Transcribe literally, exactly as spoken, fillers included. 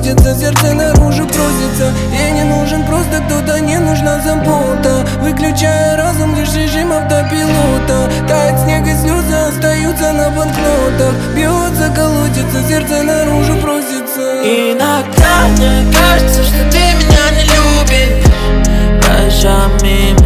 колотится, сердце наружу просится. Ей не нужен просто кто-то, не нужна забота. Выключая разум, лишь режим автопилота. Тает снег и слезы остаются на банкнотах. Бьется, колотится, сердце наружу просится. Иногда мне кажется, что ты меня не любишь. Проезжая мимо